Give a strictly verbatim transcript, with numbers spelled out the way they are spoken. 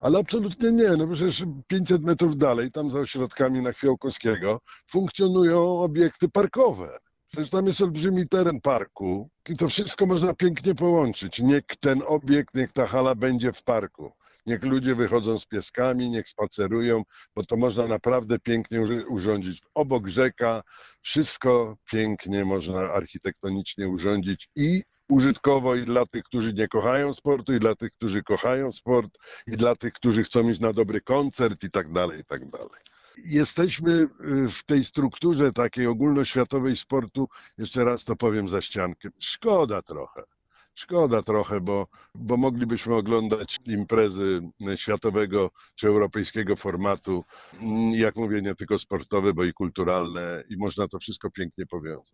Ale absolutnie nie, no przecież pięćset metrów dalej, tam za ośrodkami na Chwiełkowskiego, funkcjonują obiekty parkowe. Przecież tam jest olbrzymi teren parku i to wszystko można pięknie połączyć. Niech ten obiekt, niech ta hala będzie w parku. Niech ludzie wychodzą z pieskami, niech spacerują, bo to można naprawdę pięknie urządzić. Obok rzeka, wszystko pięknie można architektonicznie urządzić i użytkowo i dla tych, którzy nie kochają sportu, i dla tych, którzy kochają sport, i dla tych, którzy chcą iść na dobry koncert i tak dalej, i tak dalej. Jesteśmy w tej strukturze takiej ogólnoświatowej sportu, jeszcze raz to powiem za ściankiem, szkoda trochę. Szkoda trochę, bo, bo moglibyśmy oglądać imprezy światowego czy europejskiego formatu, jak mówię, nie tylko sportowe, bo i kulturalne i można to wszystko pięknie powiązać.